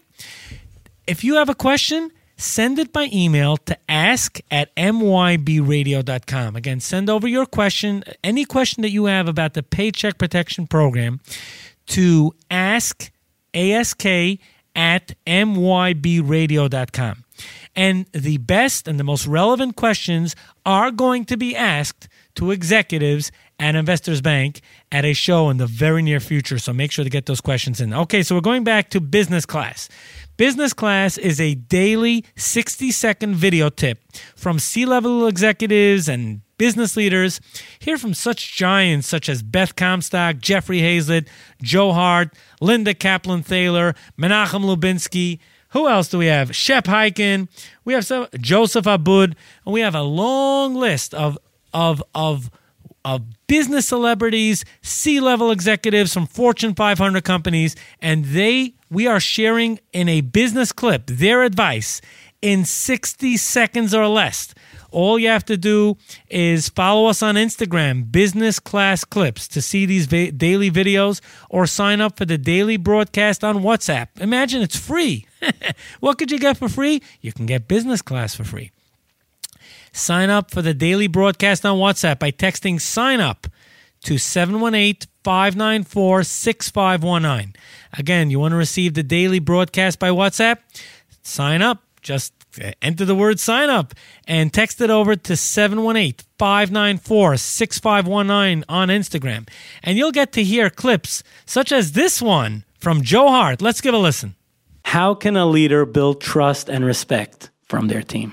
If you have a question, send it by email to ask at m y b radio dot com. Again, send over your question, any question that you have about the Paycheck Protection Program, to ask, A S K, at m y b radio dot com. And the best and the most relevant questions are going to be asked to executives at Investors Bank at a show in the very near future. So make sure to get those questions in. Okay, so we're going back to Business Class. Business Class is a daily sixty-second video tip from C-level executives and business leaders. Hear from such giants such as Beth Comstock, Jeffrey Hazlett, Joe Hart, Linda Kaplan-Thaler, Menachem Lubinsky. Who else do we have? Shep Hyken. We have some, Joseph Abud. And we have a long list of of of of business celebrities, C-level executives from Fortune five hundred companies, and they we are sharing in a business clip their advice in sixty seconds or less. All you have to do is follow us on Instagram, Business Class Clips, to see these va- daily videos, or sign up for the daily broadcast on WhatsApp. Imagine it's free. What could you get for free? You can get Business Class for free. Sign up for the daily broadcast on WhatsApp by texting sign up to seven one eight, five nine four, six five one nine. Again, you want to receive the daily broadcast by WhatsApp? Sign up. Just enter the word sign up and text it over to seven one eight, five nine four, six five one nine on Instagram. And you'll get to hear clips such as this one from Joe Hart. Let's give a listen. How can a leader build trust and respect from their team?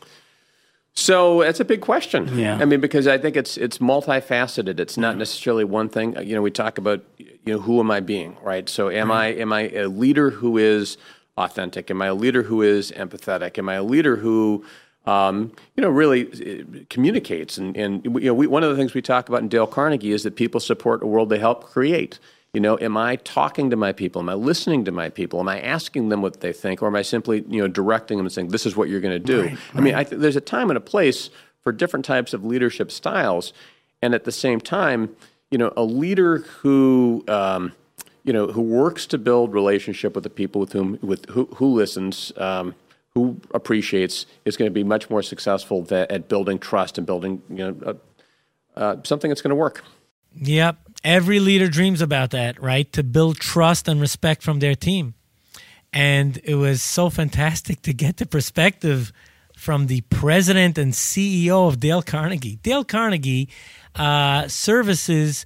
So that's a big question. Yeah. I mean, because I think it's it's multifaceted. It's not necessarily one thing. You know, we talk about, you know, who am I being, right? So am I am I a leader who is authentic? Am I a leader who is empathetic? Am I a leader who, um, you know, really communicates? And, and you know, we, one of the things we talk about in Dale Carnegie is that people support a world they help create. You know, am I talking to my people? Am I listening to my people? Am I asking them what they think? Or am I simply, you know, directing them and saying, this is what you're going to do? Right, right. I mean, I th- there's a time and a place for different types of leadership styles. And at the same time, you know, a leader who, um, you know, who works to build relationship with the people with whom, with who, who listens, um, who appreciates, is going to be much more successful th- at building trust and building, you know, uh, uh, something that's going to work. Yep. Every leader dreams about that, right? To build trust and respect from their team. And it was so fantastic to get the perspective from the president and C E O of Dale Carnegie. Dale Carnegie uh, services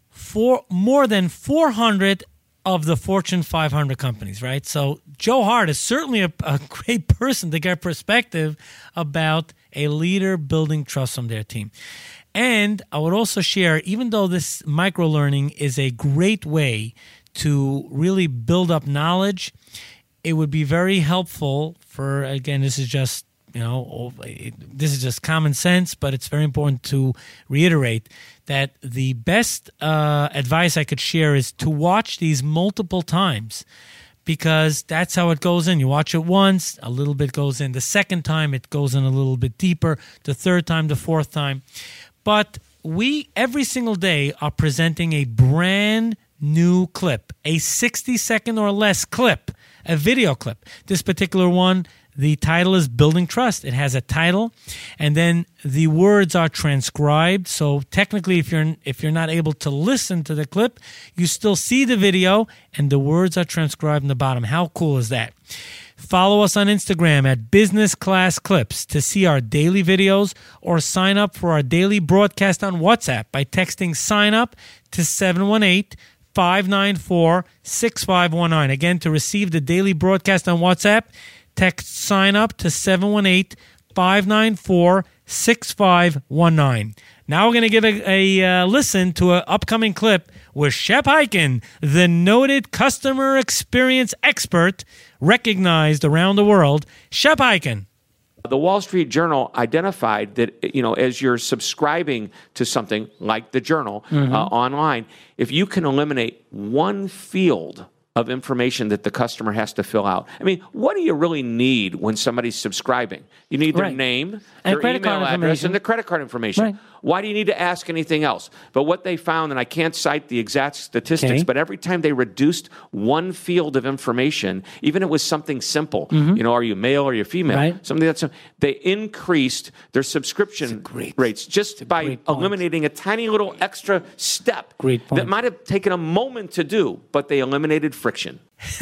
for more than four hundred of the Fortune five hundred companies, right? So Joe Hart is certainly a, a great person to get perspective about a leader building trust from their team. And I would also share, even though this micro-learning is a great way to really build up knowledge, it would be very helpful for, again, this is just, you know, this is just common sense, but it's very important to reiterate that the best uh, advice I could share is to watch these multiple times, because that's how it goes in. You watch it once, a little bit goes in. The second time, it goes in a little bit deeper. The third time, the fourth time. But we, every single day, are presenting a brand new clip, a sixty-second or less clip, a video clip. This particular one, the title is Building Trust. It has a title, and then the words are transcribed. So technically, if you're if you're not able to listen to the clip, you still see the video, and the words are transcribed in the bottom. How cool is that? Follow us on Instagram at Business Class Clips to see our daily videos, or sign up for our daily broadcast on WhatsApp by texting sign up to seven one eight, five nine four, six five one nine. Again, to receive the daily broadcast on WhatsApp, text sign up to seven one eight, five nine four, six five one nine. Now we're going to give a, a uh, listen to an upcoming clip with Shep Hyken, the noted customer experience expert recognized around the world. Shep Hyken. The Wall Street Journal identified that, you know, as you're subscribing to something like the Journal mm-hmm. uh, online, if you can eliminate one field of information that the customer has to fill out. I mean, what do you really need when somebody's subscribing? You need their right. name, and their credit email card address, and their credit card information. Right. Why do you need to ask anything else? But what they found, and I can't cite the exact statistics, okay. but every time they reduced one field of information, even if it was something simple, mm-hmm. you know, are you male or are you female? Right. Something that's, they increased their subscription rates just by eliminating a tiny little extra step great point. that might have taken a moment to do, but they eliminated friction.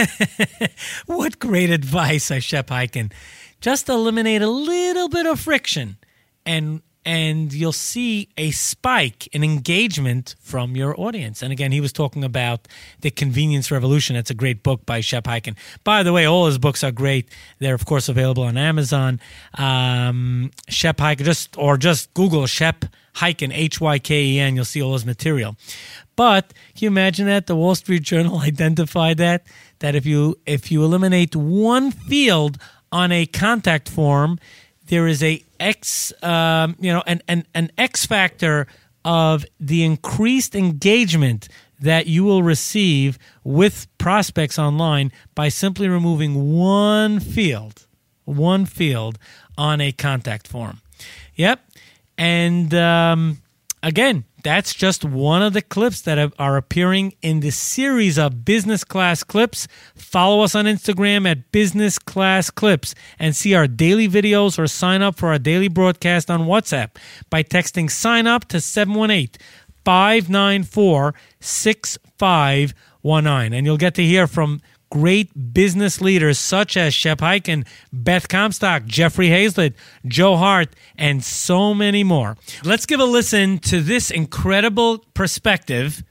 What great advice, Shep Hyken. Just eliminate a little bit of friction, and and you'll see a spike in engagement from your audience. And again, he was talking about The Convenience Revolution. It's a great book by Shep Hyken. By the way, all his books are great. They're, of course, available on Amazon. Um, Shep Hyken, just or just Google Shep Hyken, H Y K E N. You'll see all his material. But can you imagine that? The Wall Street Journal identified that, that if you if you eliminate one field on a contact form, there is a X, um, you know, an, an, an X factor of the increased engagement that you will receive with prospects online by simply removing one field, one field on a contact form. Yep. And um, again, that's just one of the clips that have, are appearing in the series of Business Class Clips. Follow us on Instagram at Business Class Clips and see our daily videos, or sign up for our daily broadcast on WhatsApp by texting sign up to seven one eight, five nine four, six five one nine. And you'll get to hear from great business leaders such as Shep Hyken, Beth Comstock, Jeffrey Hazlett, Joe Hart, and so many more. Let's give a listen to this incredible perspective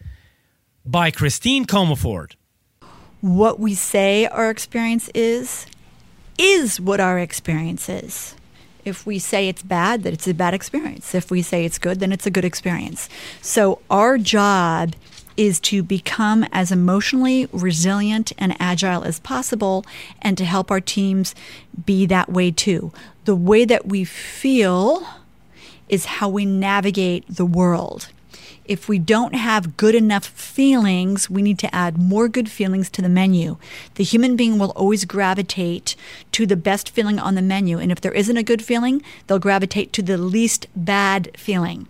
by Christine Comaford. What we say our experience is, is what our experience is. If we say it's bad, that it's a bad experience. If we say it's good, then it's a good experience. So our job is to become as emotionally resilient and agile as possible and to help our teams be that way too. The way that we feel is how we navigate the world. If we don't have good enough feelings, we need to add more good feelings to the menu. The human being will always gravitate to the best feeling on the menu. And if there isn't a good feeling, they'll gravitate to the least bad feeling.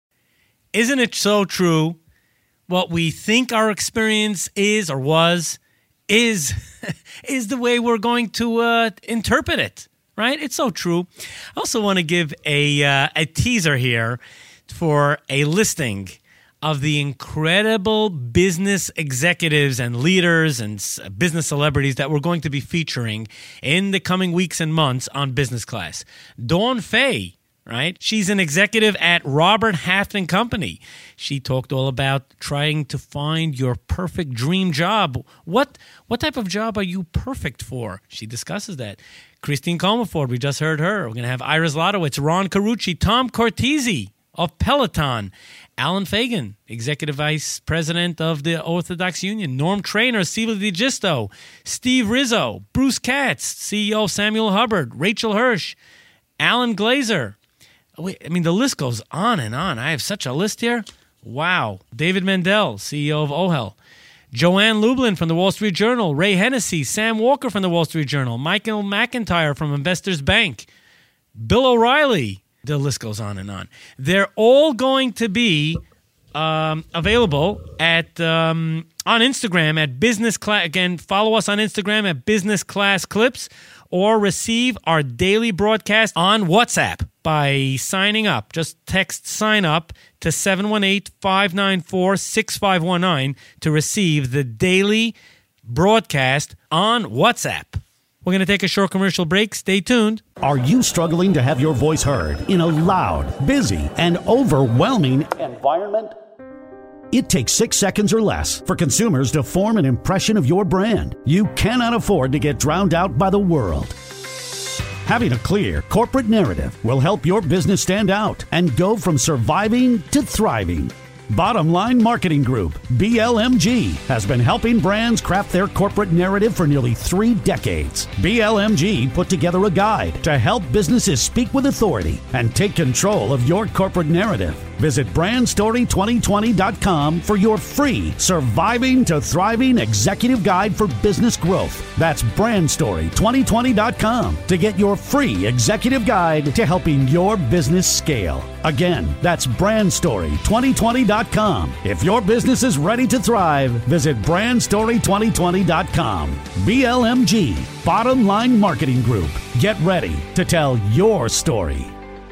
Isn't it so true? What we think our experience is or was is, is the way we're going to uh, interpret it, right? It's so true. I also want to give a, uh, a teaser here for a listing of the incredible business executives and leaders and business celebrities that we're going to be featuring in the coming weeks and months on Business Class. Dawn Fay, right? She's an executive at Robert Half and Company. She talked all about trying to find your perfect dream job. What what type of job are you perfect for? She discusses that. Christine Comaford, we just heard her. We're going to have Iris Lodowitz, Ron Carucci, Tom Cortese of Peloton, Alan Fagan, Executive Vice President of the Orthodox Union, Norm Trainer, Steve DiGisto, Steve Rizzo, Bruce Katz, C E O Samuel Hubbard, Rachel Hirsch, Alan Glazer. Wait, I mean, the list goes on and on. I have such a list here. Wow. David Mendel, C E O of O H L. Joanne Lublin from the Wall Street Journal, Ray Hennessy, Sam Walker from the Wall Street Journal, Michael McIntyre from Investors Bank, Bill O'Reilly. The list goes on and on. They're all going to be um, available at um, on Instagram at Business Class. Again, follow us on Instagram at Business Class Clips, or receive our daily broadcast on WhatsApp by signing up. Just text sign up to seven one eight, five nine four, six five one nine to receive the daily broadcast on WhatsApp. We're going to take a short commercial break. Stay tuned. Are you struggling to have your voice heard in a loud, busy, and overwhelming environment? It takes six seconds or less for consumers to form an impression of your brand. You cannot afford to get drowned out by the world. Having a clear corporate narrative will help your business stand out and go from surviving to thriving. Bottom Line Marketing Group, B L M G, has been helping brands craft their corporate narrative for nearly three decades. B L M G put together a guide to help businesses speak with authority and take control of your corporate narrative. Visit brand story twenty twenty dot com for your free Surviving to Thriving Executive Guide for Business Growth. That's brand story twenty twenty dot com to get your free executive guide to helping your business scale. Again, that's brand story twenty twenty dot com. If your business is ready to thrive, visit brand story twenty twenty dot com. B L M G, Bottom Line Marketing Group. Get ready to tell your story.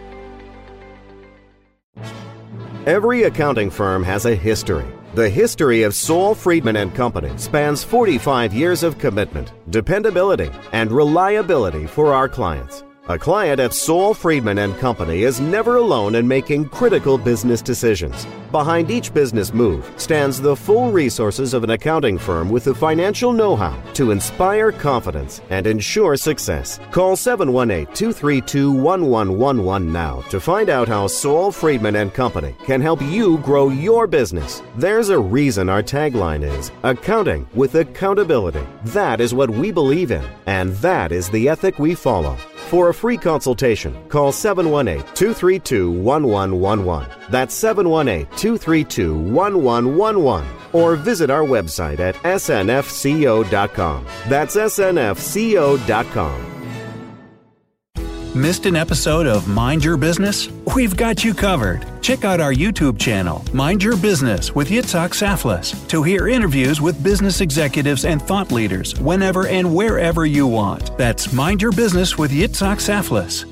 Every accounting firm has a history. The history of Saul Friedman and Company spans forty-five years of commitment, dependability, and reliability for our clients. A client at Saul Friedman and Company is never alone in making critical business decisions. Behind each business move stands the full resources of an accounting firm with the financial know-how to inspire confidence and ensure success. Call seven one eight, two three two, one one one one now to find out how Saul Friedman and Company can help you grow your business. There's a reason our tagline is accounting with accountability. That is what we believe in, and that is the ethic we follow. For a free consultation, call seven one eight, two three two, one one one one. That's seven one eight, two three two, one one one one. Or visit our website at S N F C O dot com. That's S N F C O dot com. Missed an episode of Mind Your Business? We've got you covered. Check out our YouTube channel, Mind Your Business with Yitzhak Saflis, to hear interviews with business executives and thought leaders whenever and wherever you want. That's Mind Your Business with Yitzhak Saflis.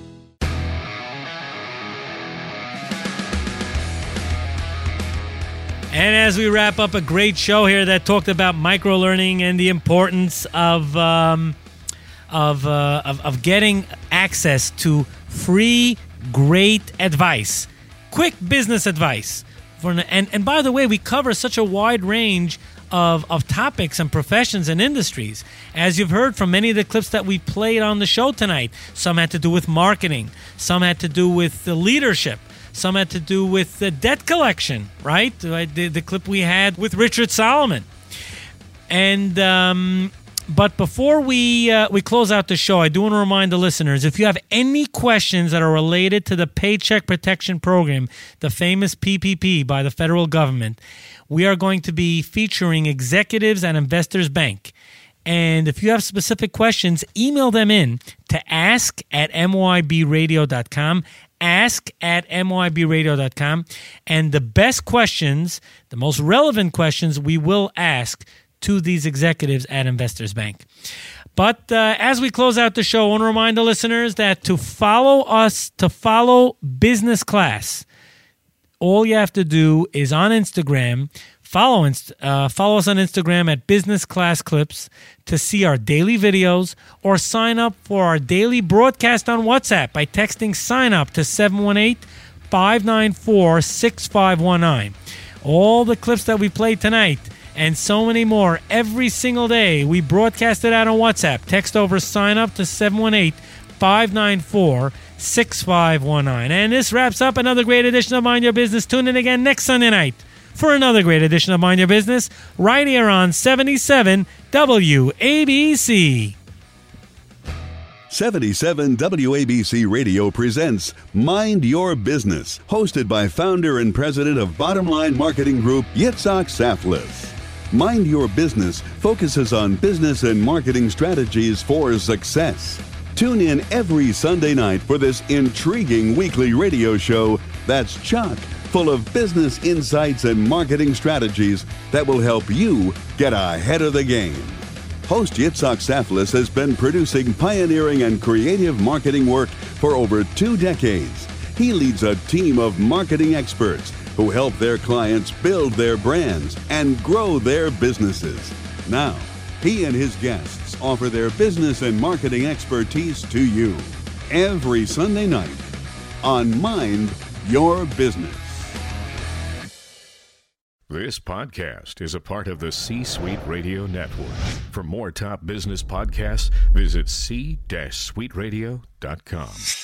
And as we wrap up a great show here that talked about microlearning and the importance of um, of, uh, of of getting access to free, great advice, quick business advice. For and and by the way, we cover such a wide range of of topics and professions and industries, as you've heard from many of the clips that we played on the show tonight. Some had to do with marketing, some had to do with the leadership. Some had to do with the debt collection, right? The, the clip we had with Richard Solomon. And um, but before we uh, we close out the show, I do want to remind the listeners, if you have any questions that are related to the Paycheck Protection Program, the famous P P P by the federal government, we are going to be featuring executives at Investors Bank. And if you have specific questions, email them in to ask at m y b radio dot com. Ask at m y b radio dot com, and the best questions, the most relevant questions, we will ask to these executives at Investors Bank. But uh, as we close out the show, I want to remind the listeners that to follow us, to follow Business Class, all you have to do is on Instagram, follow, inst- uh, follow us on Instagram at Business Class Clips to see our daily videos, or sign up for our daily broadcast on WhatsApp by texting sign up to seven one eight, five nine four, six five one nine. All the clips that we played tonight and so many more every single day, we broadcast it out on WhatsApp. Text over sign up to seven one eight, five nine four, six five one nine. And this wraps up another great edition of Mind Your Business. Tune in again next Sunday night for another great edition of Mind Your Business, right here on seventy-seven W A B C. seventy-seven W A B C Radio presents Mind Your Business, hosted by founder and president of Bottom Line Marketing Group, Yitzhak Saflis. Mind Your Business focuses on business and marketing strategies for success. Tune in every Sunday night for this intriguing weekly radio show that's chock full of business insights and marketing strategies that will help you get ahead of the game. Host Yitzhak Saflis has been producing pioneering and creative marketing work for over two decades. He leads a team of marketing experts who help their clients build their brands and grow their businesses. Now, he and his guests offer their business and marketing expertise to you every Sunday night on Mind Your Business. This podcast is a part of the C-Suite Radio Network. For more top business podcasts, visit c suite radio dot com.